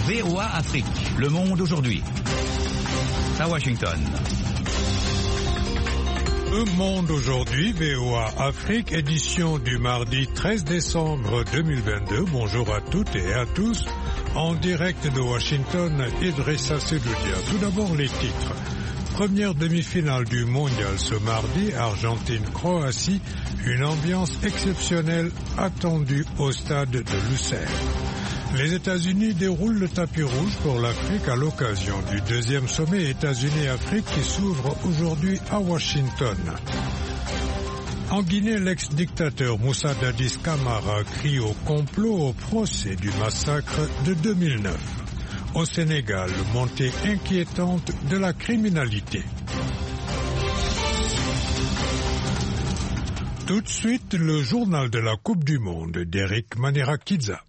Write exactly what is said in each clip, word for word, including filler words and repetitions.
V O A Afrique, Le Monde aujourd'hui. À Washington. Le Monde aujourd'hui, V O A Afrique, édition du mardi treize décembre deux mille vingt-deux. Bonjour à toutes et à tous. En direct de Washington, Idrissa Sedoudia. Tout d'abord les titres. Première demi-finale du mondial ce mardi, Argentine-Croatie. Une ambiance exceptionnelle attendue au stade de Lusail. Les États-Unis déroulent le tapis rouge pour l'Afrique à l'occasion du deuxième sommet États-Unis-Afrique qui s'ouvre aujourd'hui à Washington. En Guinée, l'ex-dictateur Moussa Dadis Camara crie au complot au procès du massacre de deux mille neuf. Au Sénégal, montée inquiétante de la criminalité. Tout de suite, le journal de la Coupe du Monde d'Eric Manirakidza.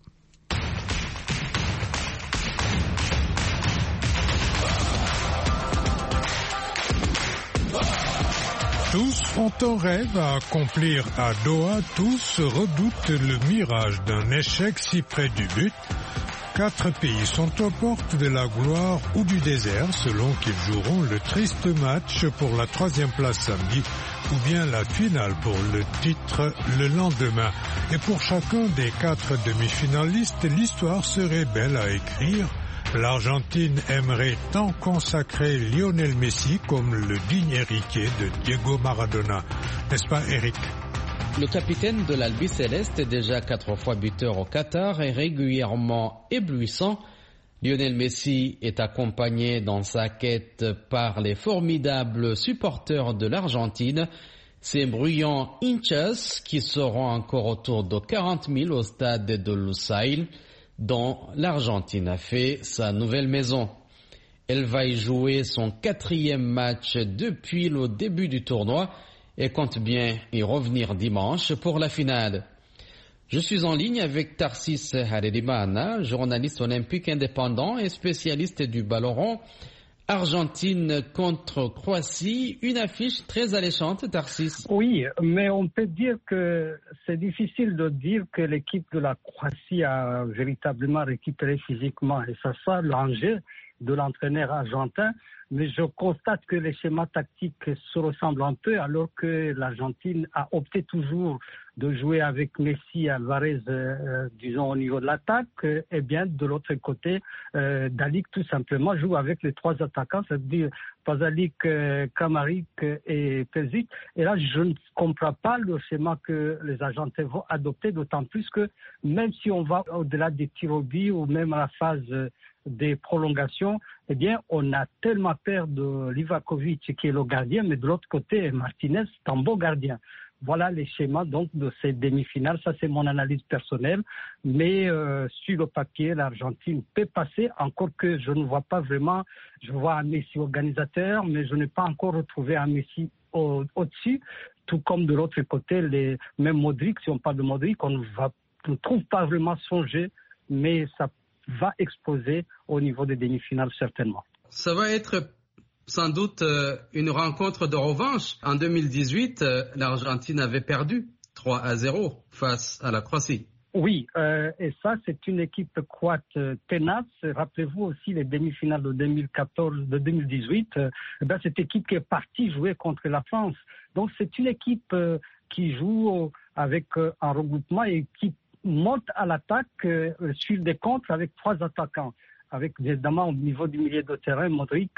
Tous ont un rêve à accomplir à Doha, tous redoutent le mirage d'un échec si près du but. Quatre pays sont aux portes de la gloire ou du désert selon qu'ils joueront le triste match pour la troisième place samedi ou bien la finale pour le titre le lendemain. Et pour chacun des quatre demi-finalistes, l'histoire serait belle à écrire. L'Argentine aimerait tant consacrer Lionel Messi comme le digne héritier de Diego Maradona. N'est-ce pas, Eric? Le capitaine de l'Albi-Céleste, déjà quatre fois buteur au Qatar, est régulièrement éblouissant. Lionel Messi est accompagné dans sa quête par les formidables supporters de l'Argentine, ces bruyants hinchas qui seront encore autour de quarante mille au stade de Lusail, dont l'Argentine a fait sa nouvelle maison. Elle va y jouer son quatrième match depuis le début du tournoi et compte bien y revenir dimanche pour la finale. Je suis en ligne avec Tarsis Haredimana, journaliste olympique indépendant et spécialiste du ballon rond. Argentine contre Croatie, une affiche très alléchante, Tarsis. Oui, mais on peut dire que c'est difficile de dire que l'équipe de la Croatie a véritablement récupéré physiquement. Et ça, ça l'enjeu de l'entraîneur argentin. Mais je constate que les schémas tactiques se ressemblent un peu, alors que l'Argentine a opté toujours de jouer avec Messi, Alvarez, euh, disons au niveau de l'attaque. Et bien de l'autre côté, euh, Dalic tout simplement joue avec les trois attaquants, c'est-à-dire Pasalic, euh, Kramaric et Perisic. Et là, je ne comprends pas le schéma que les Argentins vont adopter, d'autant plus que même si on va au-delà des tirs au but ou même à la phase euh, des prolongations, eh bien, on a tellement peur de Livakovic qui est le gardien, mais de l'autre côté, Martinez, c'est un beau gardien. Voilà les schémas donc de ces demi-finales. Ça, c'est mon analyse personnelle. Mais euh, sur le papier, l'Argentine peut passer, encore que je ne vois pas vraiment. Je vois un Messi organisateur, mais je n'ai pas encore retrouvé un Messi au, au-dessus. Tout comme de l'autre côté, les, même Modric, si on parle de Modric, on ne va, on ne trouve pas vraiment songer, mais ça va exploser au niveau des demi-finales certainement. Ça va être sans doute euh, une rencontre de revanche. En deux mille dix-huit, euh, l'Argentine avait perdu trois à zéro face à la Croatie. Oui, euh, et ça, c'est une équipe croate euh, tenace. Rappelez-vous aussi les demi-finales de deux mille quatorze, de deux mille dix-huit. Euh, ben, cette équipe qui est partie jouer contre la France. Donc, c'est une équipe euh, qui joue avec euh, un regroupement et qui monte à l'attaque euh, sur des contres avec trois attaquants. Avec évidemment au niveau du milieu de terrain, Modric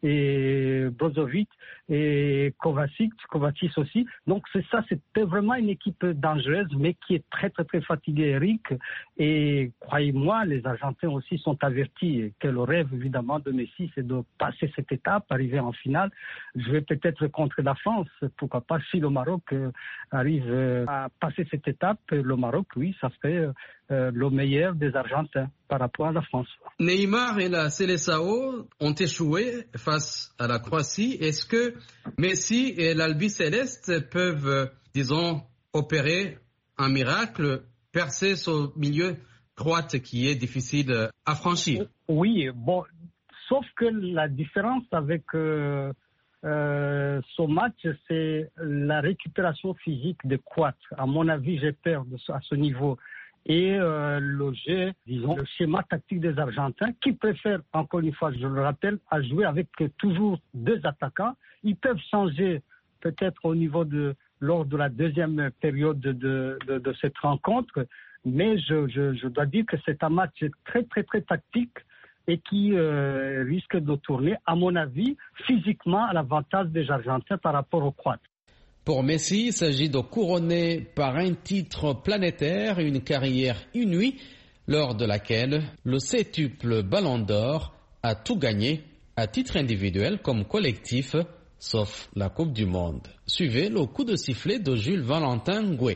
et Brozovic et Kovacic, Kovacic aussi. Donc c'est ça, c'était vraiment une équipe dangereuse, mais qui est très très très fatiguée, Eric. Et croyez-moi, les Argentins aussi sont avertis que le rêve évidemment de Messi, c'est de passer cette étape, arriver en finale. Je vais peut-être contre la France, pourquoi pas si le Maroc euh, arrive euh, à passer cette étape. Le Maroc, oui, ça serait euh, le meilleur des Argentins par rapport à la France. Neymar et la Seleção ont échoué face à la Croatie. Est-ce que Messi et l'Albi-Céleste peuvent, disons, opérer un miracle, percer ce milieu croate qui est difficile à franchir? Oui, bon, sauf que la différence avec euh, euh, ce match, c'est la récupération physique des Croates. À mon avis, j'ai peur de, à ce niveau. et euh, le jeu, disons, le schéma tactique des Argentins qui préfèrent, encore une fois, je le rappelle, à jouer avec toujours deux attaquants. Ils peuvent changer peut-être au niveau de, lors de la deuxième période de, de, de, de cette rencontre, mais je, je, je dois dire que c'est un match très, très, très tactique et qui euh, risque de tourner, à mon avis, physiquement à l'avantage des Argentins par rapport aux Croates. Pour Messi, il s'agit de couronner par un titre planétaire une carrière inouïe lors de laquelle le septuple Ballon d'Or a tout gagné à titre individuel comme collectif, sauf la Coupe du Monde. Suivez le coup de sifflet de Jules Valentin Gouet.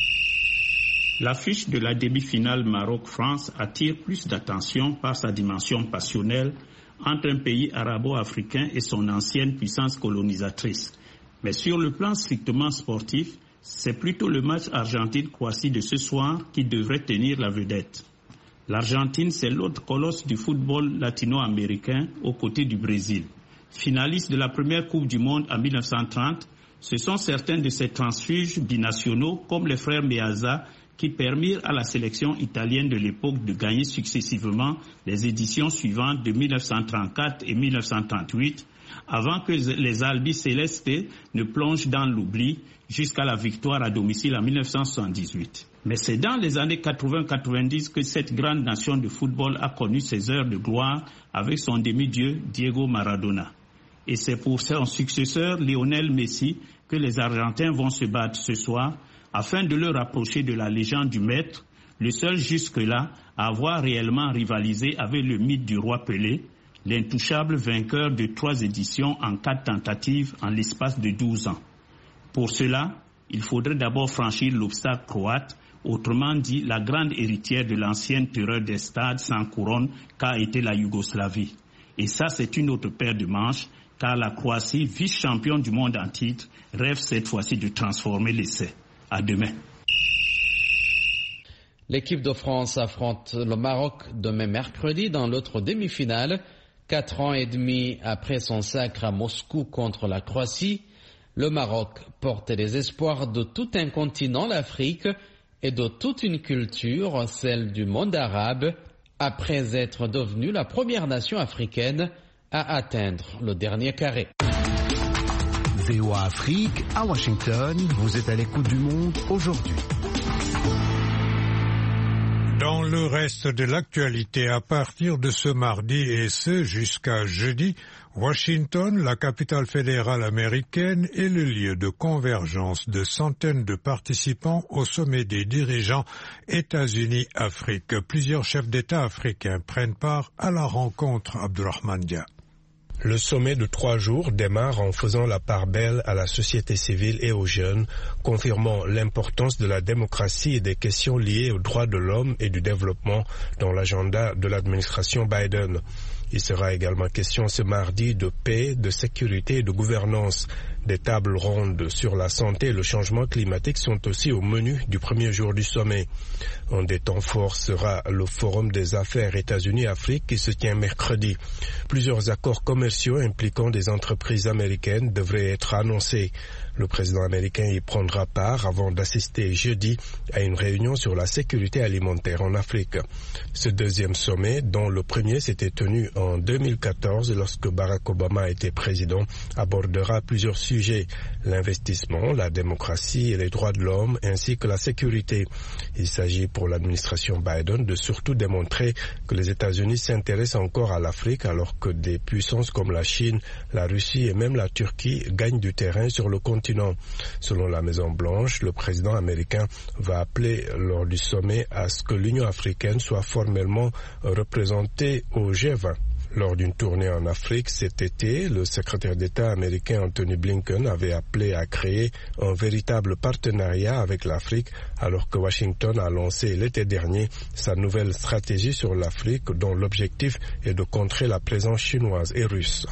L'affiche de la demi-finale Maroc-France attire plus d'attention par sa dimension passionnelle entre un pays arabo-africain et son ancienne puissance colonisatrice. Mais sur le plan strictement sportif, c'est plutôt le match Argentine-Croatie de ce soir qui devrait tenir la vedette. L'Argentine, c'est l'autre colosse du football latino-américain aux côtés du Brésil. Finaliste de la première Coupe du Monde en mille neuf cent trente, ce sont certains de ces transfuges binationaux, comme les frères Meazza, qui permirent à la sélection italienne de l'époque de gagner successivement les éditions suivantes de mille neuf cent trente-quatre et mille neuf cent trente-huit, avant que les Albicelestes ne plongent dans l'oubli jusqu'à la victoire à domicile en mille neuf cent soixante-dix-huit. Mais c'est dans les années quatre-vingts quatre-vingt-dix que cette grande nation de football a connu ses heures de gloire avec son demi-dieu Diego Maradona. Et c'est pour son successeur Lionel Messi que les Argentins vont se battre ce soir afin de le rapprocher de la légende du maître, le seul jusque-là à avoir réellement rivalisé avec le mythe du roi Pelé, l'intouchable vainqueur de trois éditions en quatre tentatives en l'espace de douze ans. Pour cela, il faudrait d'abord franchir l'obstacle croate, autrement dit la grande héritière de l'ancienne terreur des stades sans couronne qu'a été la Yougoslavie. Et ça, c'est une autre paire de manches, car la Croatie, vice-championne du monde en titre, rêve cette fois-ci de transformer l'essai. À demain. L'équipe de France affronte le Maroc demain mercredi dans l'autre demi-finale. Quatre ans et demi après son sacre à Moscou contre la Croatie, le Maroc porte les espoirs de tout un continent, l'Afrique, et de toute une culture, celle du monde arabe, après être devenu la première nation africaine à atteindre le dernier carré. V O A Afrique, à Washington, vous êtes à l'écoute du monde aujourd'hui. Dans le reste de l'actualité, à partir de ce mardi et ce jusqu'à jeudi, Washington, la capitale fédérale américaine, est le lieu de convergence de centaines de participants au sommet des dirigeants États-Unis-Afrique. Plusieurs chefs d'État africains prennent part à la rencontre. Abdurrahman Dia. Le sommet de trois jours démarre en faisant la part belle à la société civile et aux jeunes, confirmant l'importance de la démocratie et des questions liées aux droits de l'homme et du développement dans l'agenda de l'administration Biden. Il sera également question ce mardi de paix, de sécurité et de gouvernance. Des tables rondes sur la santé et le changement climatique sont aussi au menu du premier jour du sommet. Un des temps forts sera le Forum des affaires États-Unis-Afrique qui se tient mercredi. Plusieurs accords commerciaux impliquant des entreprises américaines devraient être annoncés. Le président américain y prendra part avant d'assister jeudi à une réunion sur la sécurité alimentaire en Afrique. Ce deuxième sommet, dont le premier s'était tenu en deux mille quatorze lorsque Barack Obama était président, abordera plusieurs sujets, l'investissement, la démocratie et les droits de l'homme, ainsi que la sécurité. Il s'agit pour l'administration Biden de surtout démontrer que les États-Unis s'intéressent encore à l'Afrique alors que des puissances comme la Chine, la Russie et même la Turquie gagnent du terrain sur le continent. Selon la Maison-Blanche, le président américain va appeler lors du sommet à ce que l'Union africaine soit formellement représentée au G vingt. Lors d'une tournée en Afrique cet été, le secrétaire d'État américain Anthony Blinken avait appelé à créer un véritable partenariat avec l'Afrique alors que Washington a lancé l'été dernier sa nouvelle stratégie sur l'Afrique dont l'objectif est de contrer la présence chinoise et russe.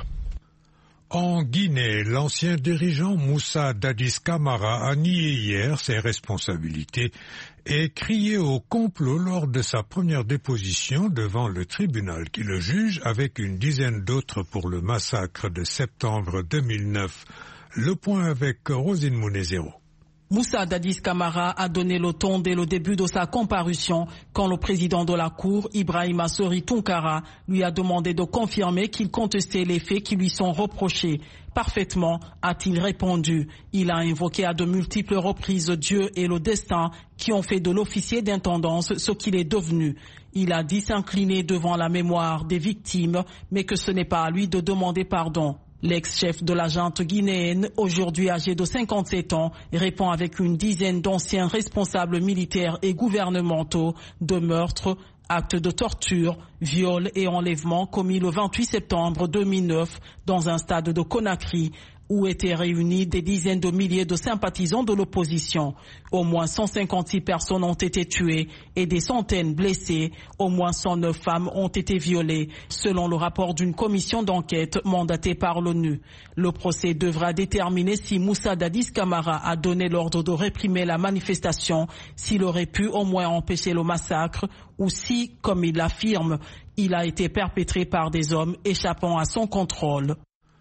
En Guinée, l'ancien dirigeant Moussa Dadis Camara a nié hier ses responsabilités et crié au complot lors de sa première déposition devant le tribunal qui le juge avec une dizaine d'autres pour le massacre de septembre deux mille neuf. Le point avec Rosine Mounezero. Moussa Dadis Camara a donné le ton dès le début de sa comparution quand le président de la Cour, Ibrahima Sori Tounkara, lui a demandé de confirmer qu'il contestait les faits qui lui sont reprochés. Parfaitement, a-t-il répondu. Il a invoqué à de multiples reprises Dieu et le destin qui ont fait de l'officier d'intendance ce qu'il est devenu. Il a dit s'incliner devant la mémoire des victimes, mais que ce n'est pas à lui de demander pardon. L'ex-chef de la junte guinéenne, aujourd'hui âgé de cinquante-sept ans, répond avec une dizaine d'anciens responsables militaires et gouvernementaux de meurtres, actes de torture, viols et enlèvements commis le vingt-huit septembre deux mille neuf dans un stade de Conakry, où étaient réunis des dizaines de milliers de sympathisants de l'opposition. Au moins cent cinquante-six personnes ont été tuées et des centaines blessées. Au moins cent neuf femmes ont été violées, selon le rapport d'une commission d'enquête mandatée par l'ONU. Le procès devra déterminer si Moussa Dadis Camara a donné l'ordre de réprimer la manifestation, s'il aurait pu au moins empêcher le massacre, ou si, comme il l'affirme, il a été perpétré par des hommes échappant à son contrôle.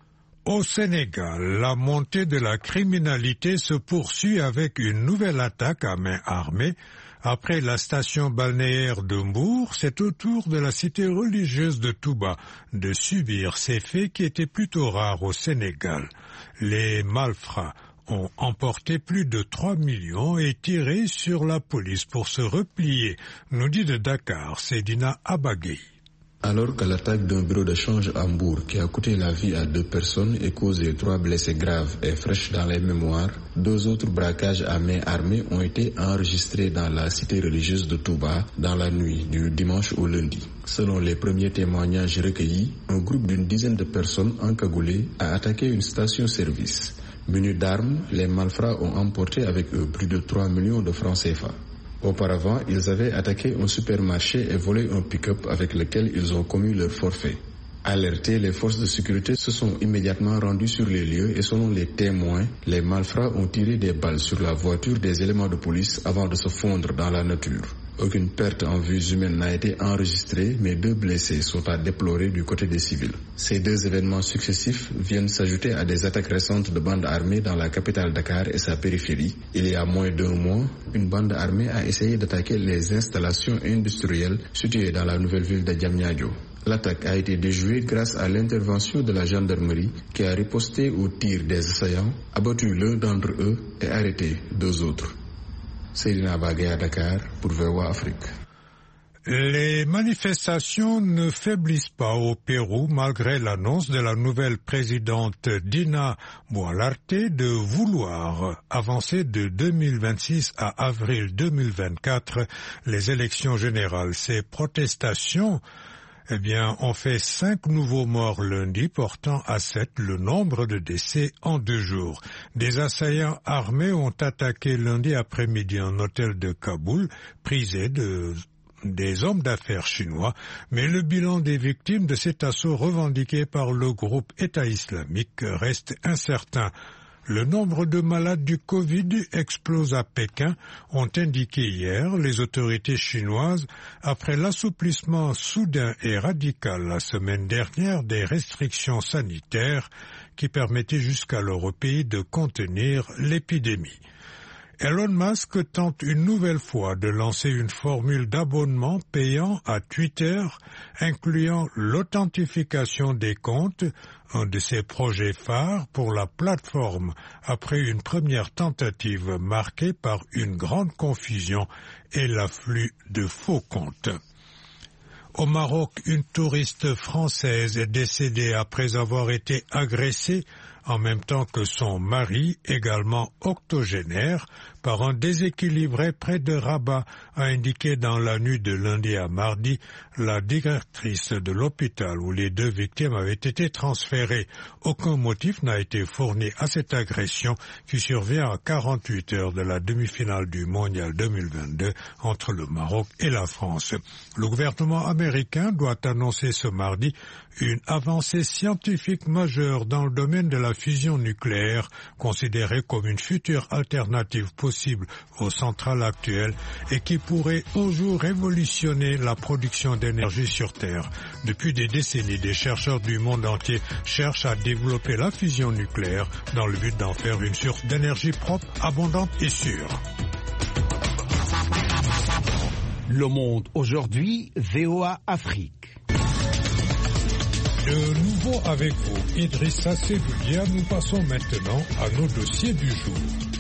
Au Sénégal, la montée de la criminalité se poursuit avec une nouvelle attaque à main armée. Après la station balnéaire de Mbour, c'est au tour de la cité religieuse de Touba de subir ces faits qui étaient plutôt rares au Sénégal. Les malfrats ont emporté plus de trois millions et tiré sur la police pour se replier, nous dit de Dakar Sedina Abagay. Alors que l'attaque d'un bureau de change à Mbour qui a coûté la vie à deux personnes et causé trois blessés graves est fraîche dans les mémoires, deux autres braquages à main armée ont été enregistrés dans la cité religieuse de Touba dans la nuit du dimanche au lundi. Selon les premiers témoignages recueillis, un groupe d'une dizaine de personnes encagoulées a attaqué une station-service. Munis d'armes, les malfrats ont emporté avec eux plus de trois millions de francs C F A. Auparavant, ils avaient attaqué un supermarché et volé un pick-up avec lequel ils ont commis leur forfait. Alertés, les forces de sécurité se sont immédiatement rendues sur les lieux et selon les témoins, les malfrats ont tiré des balles sur la voiture des éléments de police avant de se fondre dans la nature. Aucune perte en vies humaines n'a été enregistrée, mais deux blessés sont à déplorer du côté des civils. Ces deux événements successifs viennent s'ajouter à des attaques récentes de bandes armées dans la capitale Dakar et sa périphérie. Il y a moins d'un mois, une bande armée a essayé d'attaquer les installations industrielles situées dans la nouvelle ville de Diamniadio. L'attaque a été déjouée grâce à l'intervention de la gendarmerie qui a riposté aux tirs des assaillants, abattu l'un d'entre eux et arrêté deux autres. Sedina Bagay à Dakar pour V O A Afrique. Les manifestations ne faiblissent pas au Pérou malgré l'annonce de la nouvelle présidente Dina Boluarte de vouloir avancer de deux mille vingt-six à avril deux mille vingt-quatre les élections générales. Ces protestations Eh bien, on fait cinq nouveaux morts lundi, portant à sept le nombre de décès en deux jours. Des assaillants armés ont attaqué lundi après-midi un hôtel de Kaboul, prisé de des hommes d'affaires chinois, mais le bilan des victimes de cet assaut revendiqué par le groupe État islamique reste incertain. Le nombre de malades du Covid explose à Pékin, ont indiqué hier les autorités chinoises après l'assouplissement soudain et radical la semaine dernière des restrictions sanitaires qui permettaient jusqu'alors au pays de contenir l'épidémie. Elon Musk tente une nouvelle fois de lancer une formule d'abonnement payant à Twitter, incluant l'authentification des comptes, un de ses projets phares pour la plateforme, après une première tentative marquée par une grande confusion et l'afflux de faux comptes. Au Maroc, une touriste française est décédée après avoir été agressée en même temps que son mari, également octogénaire, par un déséquilibré près de Rabat, a indiqué dans la nuit de lundi à mardi la directrice de l'hôpital où les deux victimes avaient été transférées. Aucun motif n'a été fourni à cette agression qui survient à quarante-huit heures de la demi-finale du Mondial deux mille vingt-deux entre le Maroc et la France. Le gouvernement américain doit annoncer ce mardi une avancée scientifique majeure dans le domaine de la fusion nucléaire, considérée comme une future alternative possible possible aux centrales actuelles et qui pourrait un jour révolutionner la production d'énergie sur Terre. Depuis des décennies, des chercheurs du monde entier cherchent à développer la fusion nucléaire dans le but d'en faire une source d'énergie propre, abondante et sûre. Le Monde aujourd'hui, V O A Afrique. De nouveau avec vous, Idrissa Seloudia, nous passons maintenant à nos dossiers du jour.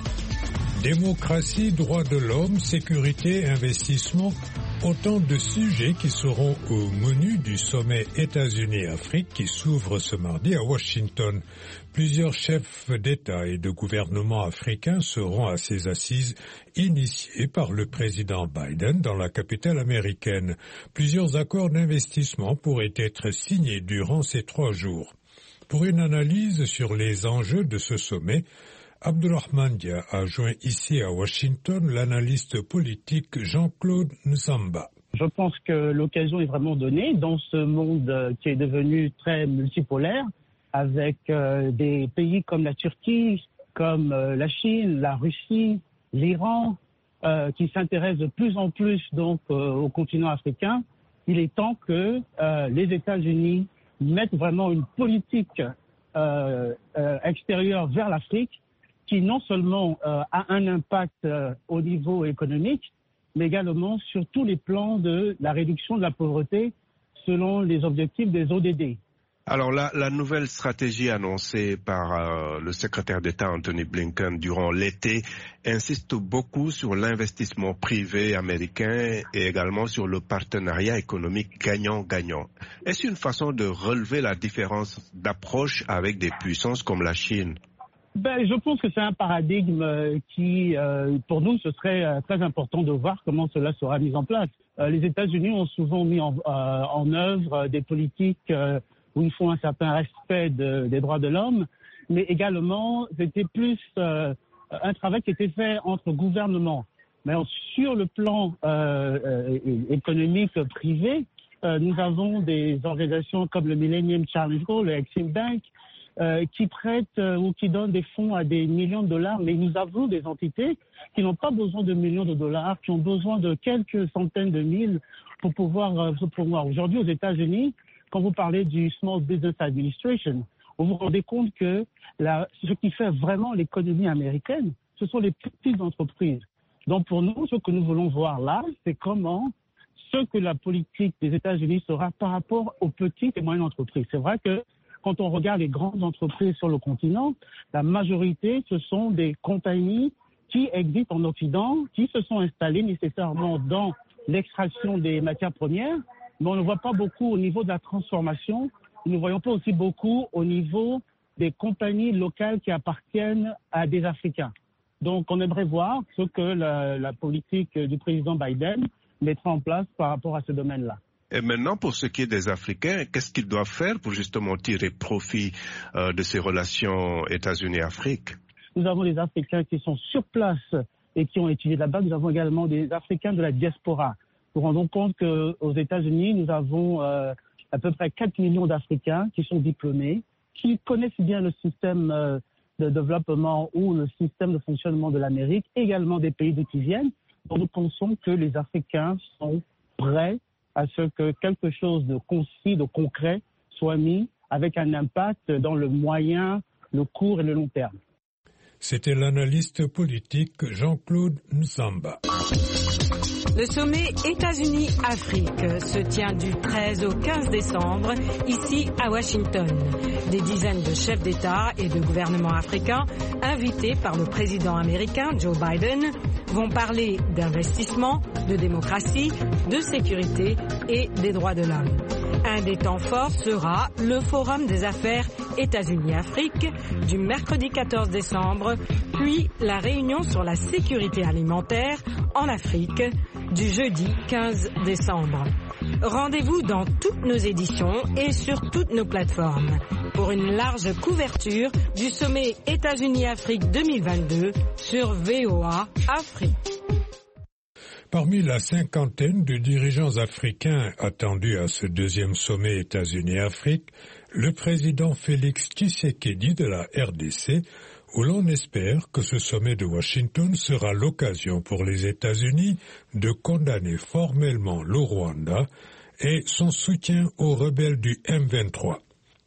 Démocratie, droits de l'homme, sécurité, investissement, autant de sujets qui seront au menu du sommet États-Unis-Afrique qui s'ouvre ce mardi à Washington. Plusieurs chefs d'État et de gouvernement africains seront à ces assises initiées par le président Biden dans la capitale américaine. Plusieurs accords d'investissement pourraient être signés durant ces trois jours. Pour une analyse sur les enjeux de ce sommet, Abdulrahman Dia a joint ici à Washington l'analyste politique Jean-Claude Nsamba. Je pense que l'occasion est vraiment donnée dans ce monde qui est devenu très multipolaire, avec euh, des pays comme la Turquie, comme euh, la Chine, la Russie, l'Iran, euh, qui s'intéressent de plus en plus donc euh, au continent africain. Il est temps que euh, les États-Unis mettent vraiment une politique euh, euh, extérieure vers l'Afrique, qui non seulement euh, a un impact euh, au niveau économique, mais également sur tous les plans de la réduction de la pauvreté selon les objectifs des O D D. Alors la, la nouvelle stratégie annoncée par euh, le secrétaire d'État Anthony Blinken durant l'été insiste beaucoup sur l'investissement privé américain et également sur le partenariat économique gagnant-gagnant. Est-ce une façon de relever la différence d'approche avec des puissances comme la Chine ? Ben, je pense que c'est un paradigme qui, euh, pour nous, ce serait euh, très important de voir comment cela sera mis en place. Euh, les États-Unis ont souvent mis en, euh, en œuvre des politiques euh, où ils font un certain respect de, des droits de l'homme, mais également, c'était plus euh, un travail qui était fait entre gouvernements. Mais sur le plan euh, euh, économique privé, euh, nous avons des organisations comme le Millennium Challenge Goal, le Exim Bank, Euh, qui prêtent euh, ou qui donnent des fonds à des millions de dollars, mais nous avons des entités qui n'ont pas besoin de millions de dollars, qui ont besoin de quelques centaines de mille pour pouvoir euh, se promouvoir. Aujourd'hui, aux États-Unis, quand vous parlez du Small Business Administration, vous vous rendez compte que la, ce qui fait vraiment l'économie américaine, ce sont les petites entreprises. Donc pour nous, ce que nous voulons voir là, c'est comment ce que la politique des États-Unis sera par rapport aux petites et moyennes entreprises. C'est vrai que quand on regarde les grandes entreprises sur le continent, la majorité, ce sont des compagnies qui existent en Occident, qui se sont installées nécessairement dans l'extraction des matières premières, mais on ne voit pas beaucoup au niveau de la transformation. Nous ne voyons pas aussi beaucoup au niveau des compagnies locales qui appartiennent à des Africains. Donc on aimerait voir ce que la, la politique du président Biden mettra en place par rapport à ce domaine-là. Et maintenant, pour ce qui est des Africains, qu'est-ce qu'ils doivent faire pour justement tirer profit euh, de ces relations États-Unis-Afrique ? Nous avons des Africains qui sont sur place et qui ont étudié là-bas. Nous avons également des Africains de la diaspora. Nous nous rendons compte qu'aux États-Unis, nous avons euh, à peu près quatre millions d'Africains qui sont diplômés, qui connaissent bien le système euh, de développement ou le système de fonctionnement de l'Amérique, également des pays d'où ils viennent. Donc nous pensons que les Africains sont prêts à ce que quelque chose de concis, de concret soit mis avec un impact dans le moyen, le court et le long terme. C'était l'analyste politique Jean-Claude Nsamba. Le sommet États-Unis-Afrique se tient du treize au quinze décembre, ici à Washington. Des dizaines de chefs d'État et de gouvernements africains, invités par le président américain Joe Biden, vont parler d'investissement, de démocratie, de sécurité et des droits de l'homme. Un des temps forts sera le Forum des affaires États-Unis-Afrique du mercredi quatorze décembre, puis la réunion sur la sécurité alimentaire en Afrique du jeudi quinze décembre. Rendez-vous dans toutes nos éditions et sur toutes nos plateformes pour une large couverture du sommet États-Unis-Afrique deux mille vingt-deux sur V O A Afrique. Parmi la cinquantaine de dirigeants africains attendus à ce deuxième sommet États-Unis-Afrique, le président Félix Tshisekedi de la R D C où l'on espère que ce sommet de Washington sera l'occasion pour les États-Unis de condamner formellement le Rwanda et son soutien aux rebelles du M vingt-trois.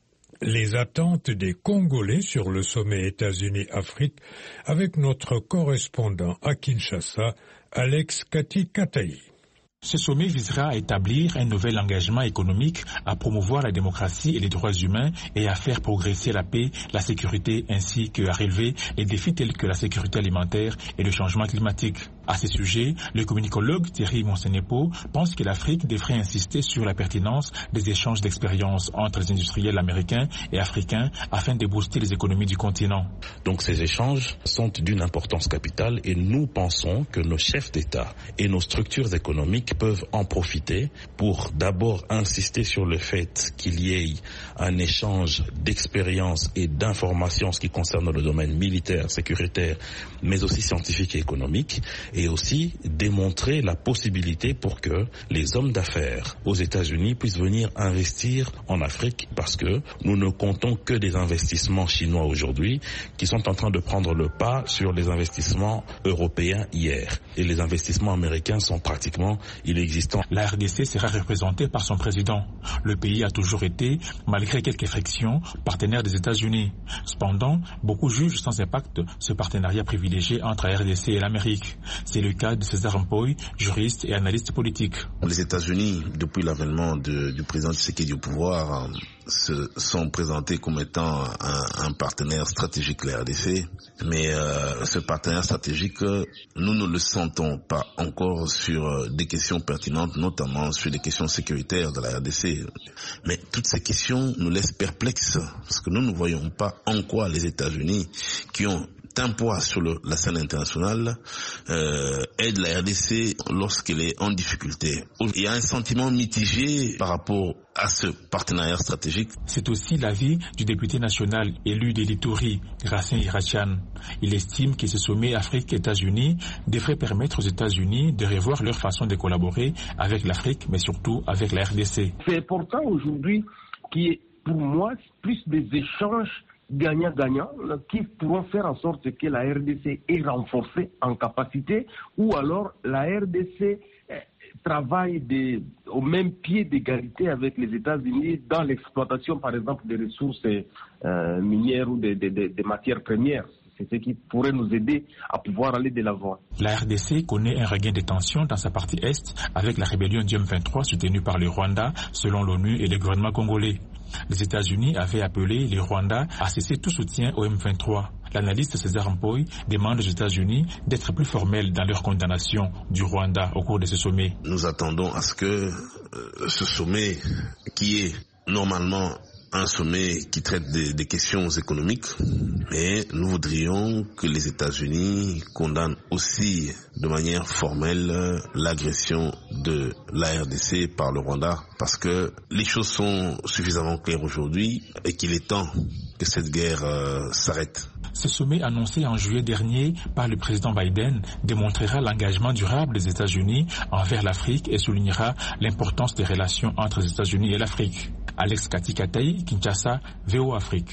Les attentes des Congolais sur le sommet États-Unis-Afrique avec notre correspondant à Kinshasa, Alex Kati-Kataï. Ce sommet visera à établir un nouvel engagement économique, à promouvoir la démocratie et les droits humains et à faire progresser la paix, la sécurité ainsi qu'à relever les défis tels que la sécurité alimentaire et le changement climatique. À ce sujet, le communicologue Thierry Monsenepo pense que l'Afrique devrait insister sur la pertinence des échanges d'expériences entre les industriels américains et africains afin de booster les économies du continent. Donc ces échanges sont d'une importance capitale et nous pensons que nos chefs d'État et nos structures économiques peuvent en profiter pour d'abord insister sur le fait qu'il y ait un échange d'expériences et d'informations en ce qui concerne le domaine militaire, sécuritaire, mais aussi scientifique et économique, et aussi démontrer la possibilité pour que les hommes d'affaires aux États-Unis puissent venir investir en Afrique, parce que nous ne comptons que des investissements chinois aujourd'hui qui sont en train de prendre le pas sur les investissements européens hier. Et les investissements américains sont pratiquement inexistants. La R D C sera représentée par son président. Le pays a toujours été, malgré quelques frictions, partenaire des États-Unis. Cependant, beaucoup jugent sans impact ce partenariat privilégié entre la R D C et l'Amérique. C'est le cas de César Mpoy, juriste et analyste politique. Les États-Unis, depuis l'avènement de, du président Tshisekedi au pouvoir, se sont présentés comme étant un, un partenaire stratégique de la R D C, mais euh, ce partenaire stratégique, nous ne le sentons pas encore sur des questions pertinentes, notamment sur les questions sécuritaires de la R D C. Mais toutes ces questions nous laissent perplexes, parce que nous ne voyons pas en quoi les États-Unis, qui ont un poids sur le, la scène internationale, euh, aide la R D C lorsqu'elle est en difficulté. Il y a un sentiment mitigé par rapport à ce partenariat stratégique. C'est aussi l'avis du député national élu de l'Ituri, Gracien Irachian. Il estime que ce sommet Afrique-États-Unis devrait permettre aux États-Unis de revoir leur façon de collaborer avec l'Afrique, mais surtout avec la R D C. C'est important aujourd'hui qu'il y ait, pour moi, plus des échanges gagnant-gagnant qui pourront faire en sorte que la R D C est renforcée en capacité, ou alors la R D C travaille des, au même pied d'égalité avec les États-Unis dans l'exploitation, par exemple, des ressources euh, minières ou des, des, des matières premières. C'est ce qui pourrait nous aider à pouvoir aller de l'avant. La R D C connaît un regain de tension dans sa partie est avec la rébellion du M vingt-trois soutenue par le Rwanda, selon l'ONU et le gouvernement congolais. Les États-Unis avaient appelé le Rwanda à cesser tout soutien au M vingt-trois. L'analyste César Mpoy demande aux États-Unis d'être plus formels dans leur condamnation du Rwanda au cours de ce sommet. Nous attendons à ce que euh, ce sommet, qui est normalement un sommet qui traite des, des questions économiques, mais nous voudrions que les États-Unis condamnent aussi de manière formelle l'agression de la R D C par le Rwanda, parce que les choses sont suffisamment claires aujourd'hui et qu'il est temps que cette guerre euh, s'arrête. Ce sommet annoncé en juillet dernier par le président Biden démontrera l'engagement durable des États-Unis envers l'Afrique et soulignera l'importance des relations entre les États-Unis et l'Afrique. Alex Kati-Kataï, Kinshasa, V O Afrique.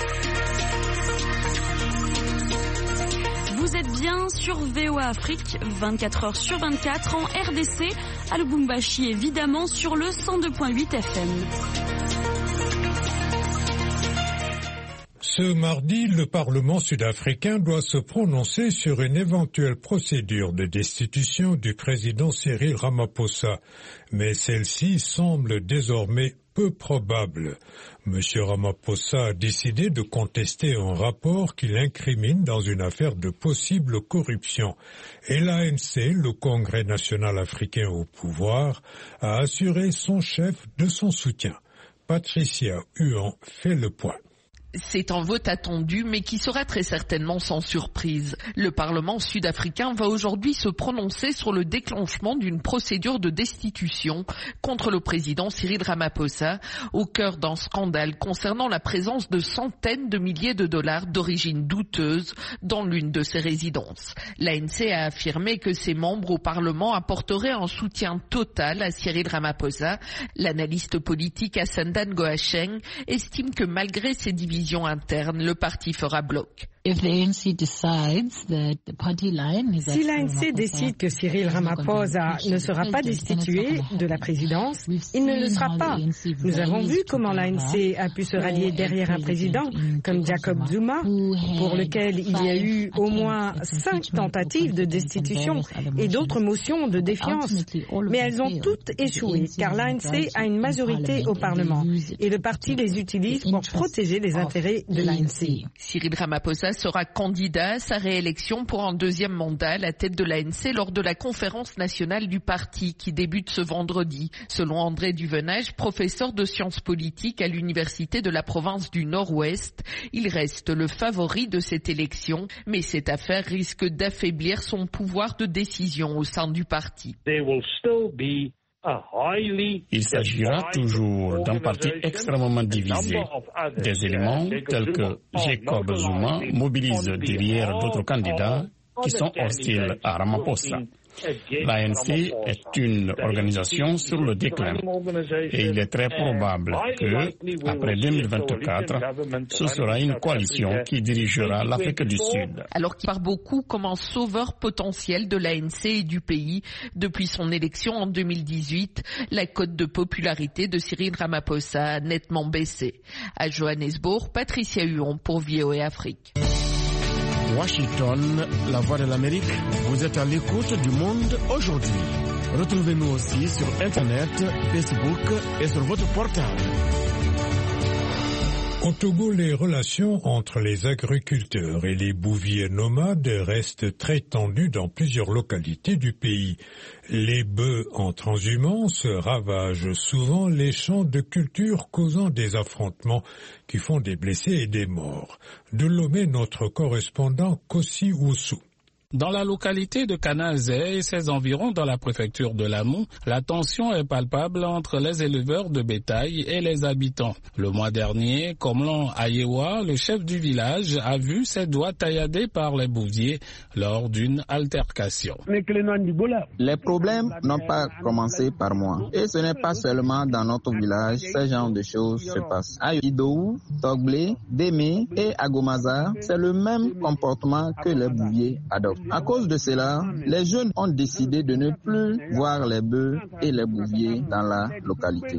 Vous êtes bien sur V O Afrique, vingt-quatre heures sur vingt-quatre en R D C, à Lubumbashi évidemment sur le cent deux virgule huit F M. Ce mardi, le Parlement sud-africain doit se prononcer sur une éventuelle procédure de destitution du président Cyril Ramaphosa, mais celle-ci semble désormais peu probable. M. Ramaphosa a décidé de contester un rapport qui l'incrimine dans une affaire de possible corruption. Et l'A N C, le Congrès national africain au pouvoir, a assuré son chef de son soutien. Patricia Huon fait le point. C'est un vote attendu, mais qui sera très certainement sans surprise. Le Parlement sud-africain va aujourd'hui se prononcer sur le déclenchement d'une procédure de destitution contre le président Cyril Ramaphosa, au cœur d'un scandale concernant la présence de centaines de milliers de dollars d'origine douteuse dans l'une de ses résidences. L'A N C a affirmé que ses membres au Parlement apporteraient un soutien total à Cyril Ramaphosa. L'analyste politique Assandan Goacheng estime que malgré ces divisions interne, le parti fera bloc. Si l'A N C décide que Cyril Ramaphosa ne sera pas destitué de la présidence, il ne le sera pas. Nous avons vu comment l'A N C a pu se rallier derrière un président comme Jacob Zuma, pour lequel il y a eu au moins cinq tentatives de destitution et d'autres motions de défiance. Mais elles ont toutes échoué, car l'A N C a une majorité au Parlement et le parti les utilise pour protéger les intérêts de l'A N C. Cyril Ramaphosa sera candidat à sa réélection pour un deuxième mandat à la tête de l'A N C lors de la conférence nationale du parti qui débute ce vendredi. Selon André Duvenage, professeur de sciences politiques à l'université de la province du Nord-Ouest, il reste le favori de cette élection, mais cette affaire risque d'affaiblir son pouvoir de décision au sein du parti. Il s'agira toujours d'un parti extrêmement divisé. Des éléments tels que Jacob Zuma mobilisent derrière d'autres candidats qui sont hostiles à Ramaphosa. L'A N C est une organisation sur le déclin et il est très probable que, après deux mille vingt-quatre, ce sera une coalition qui dirigera l'Afrique du Sud. Alors qu'il part beaucoup comme un sauveur potentiel de l'A N C et du pays, depuis son élection en deux mille dix-huit, la cote de popularité de Cyril Ramaphosa a nettement baissé. À Johannesburg, Patricia Huon pour V O A Afrique. Washington, la voix de l'Amérique, vous êtes à l'écoute du monde aujourd'hui. Retrouvez-nous aussi sur Internet, Facebook et sur votre portable. Au Togo, les relations entre les agriculteurs et les bouviers nomades restent très tendues dans plusieurs localités du pays. Les bœufs en transhumance ravagent souvent les champs de culture, causant des affrontements qui font des blessés et des morts. De Lomé, notre correspondant Kossi Oussou. Dans la localité de Kanazé et ses environs dans la préfecture de Lamou, la tension est palpable entre les éleveurs de bétail et les habitants. Le mois dernier, Komlan Ayewa, le chef du village, a vu ses doigts tailladés par les bouviers lors d'une altercation. Les problèmes n'ont pas commencé par moi. Et ce n'est pas seulement dans notre village, ce genre de choses se passent. À Idou, Togblé, Démé et Agomaza, c'est le même comportement que les bouviers adoptent. À cause de cela, les jeunes ont décidé de ne plus voir les bœufs et les bouviers dans la localité.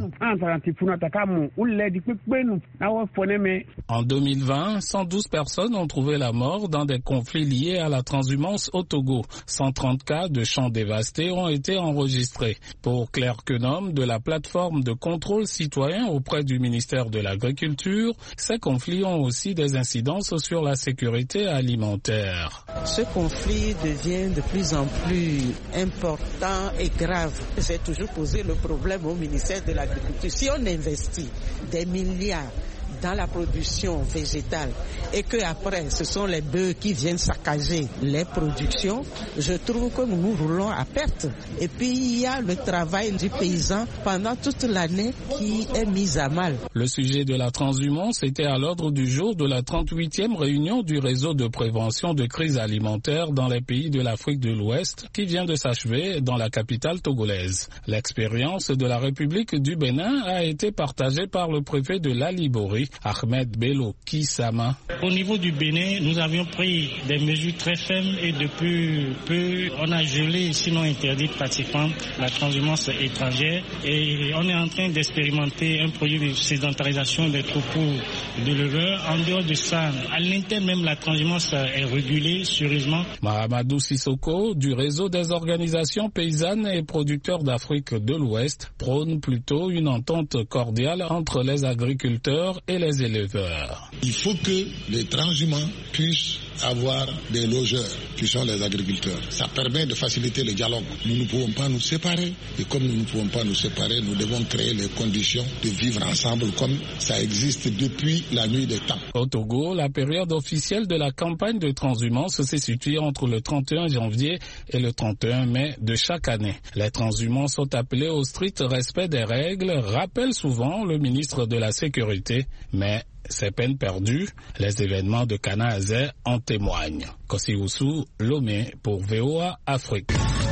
En deux mille vingt, cent douze personnes ont trouvé la mort dans des conflits liés à la transhumance au Togo. cent trente cas de champs dévastés ont été enregistrés. Pour Claire Quenom de la plateforme de contrôle citoyen auprès du ministère de l'Agriculture, ces conflits ont aussi des incidences sur la sécurité alimentaire. Ce conflit devient de plus en plus important et grave. J'ai toujours posé le problème au ministère de l'Agriculture. Si on investit des milliards dans la production végétale et que après ce sont les bœufs qui viennent saccager les productions, je trouve que nous nous roulons à perte. Et puis il y a le travail du paysan pendant toute l'année qui est mis à mal. Le sujet de la transhumance était à l'ordre du jour de la trente-huitième réunion du réseau de prévention de crise alimentaire dans les pays de l'Afrique de l'Ouest qui vient de s'achever dans la capitale togolaise. L'expérience de la République du Bénin a été partagée par le préfet de la Liborie, Ahmed Bello Kisama. Au niveau du Bénin, nous avions pris des mesures très fermes et depuis peu, on a gelé, sinon interdit pratiquement la transhumance étrangère et on est en train d'expérimenter un projet de sédentarisation des troupeaux d'éleveurs. En dehors de ça, à l'interne même, la transhumance est régulée sérieusement. Mahamadou Sissoko, du réseau des organisations paysannes et producteurs d'Afrique de l'Ouest, prône plutôt une entente cordiale entre les agriculteurs et les éleveurs. Il faut que les transhumants puissent avoir des logeurs qui sont les agriculteurs. Ça permet de faciliter le dialogue. Nous ne pouvons pas nous séparer et comme nous ne pouvons pas nous séparer, nous devons créer les conditions de vivre ensemble comme ça existe depuis la nuit des temps. Au Togo, la période officielle de la campagne de transhumance se situe entre le trente et un janvier et le trente et un mai de chaque année. Les transhumants sont appelés au strict respect des règles, rappelle souvent le ministre de la Sécurité, mais c'est peine perdue. Les événements de Kanazé en témoignent. Kossi Oussou, Lomé pour V O A Afrique.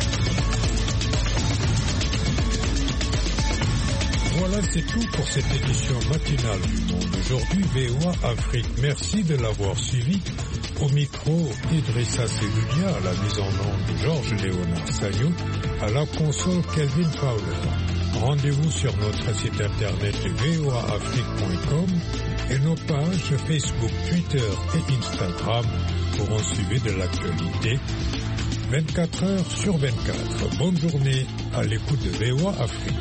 Voilà, c'est tout pour cette édition matinale du Monde. Aujourd'hui, V O A Afrique. Merci de l'avoir suivi. Au micro, Idrissa Seloudia, à la mise en onde Georges Léonard Sagnou, à la console Kelvin Fowler. Rendez-vous sur notre site internet v o a afrique point com et nos pages Facebook, Twitter et Instagram pour un suivi de l'actualité vingt-quatre heures sur vingt-quatre. Bonne journée à l'écoute de V O A Afrique.